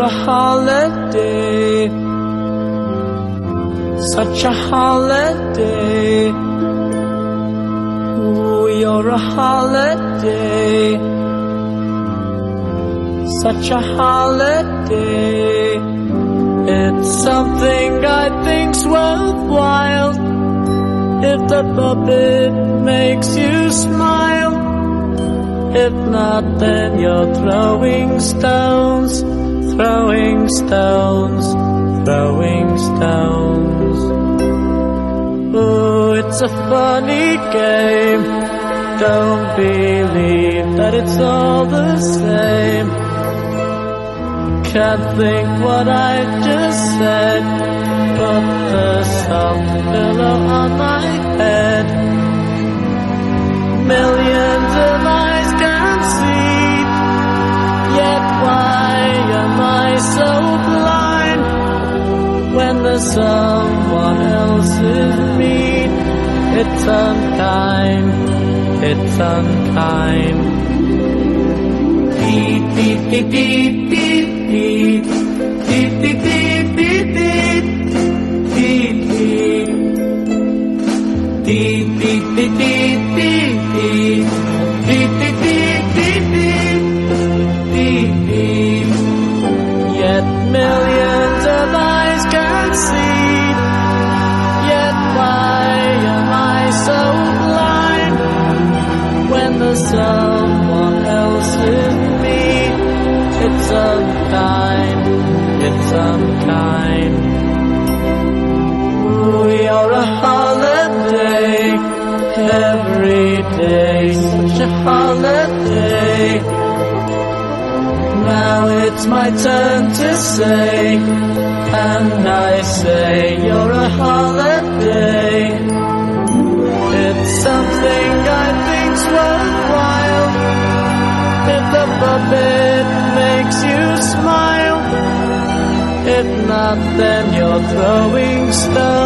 holiday, such a holiday. Ooh, you're a holiday, such a holiday. It's something I think's worthwhile if the puppet makes you smile. If not, then you're throwing stones, throwing stones, throwing stones. Ooh, it's a funny game. Don't believe that it's all the same. Can't think what I just said. Put the soft pillow on my head. Millions of eyes can see, yet why am I so blind when there's someone else in me? It's unkind, it's unkind. Beep, beep, beep, beep, beep, beep, beep, beep, beep, beep, beep, beep, beep, beep, beep, beep. Beep, beep, beep, beep, beep, beep, beep. Yet millions of eyes can see, yet why am I so blind when there's someone else in me? It's unkind, it's unkind. Ooh, you're a holiday, every day, such a holiday. Now it's my turn to say, and I say you're a holiday. It's something I think's worthwhile if the puppet makes you smile. If not, then you're throwing stones.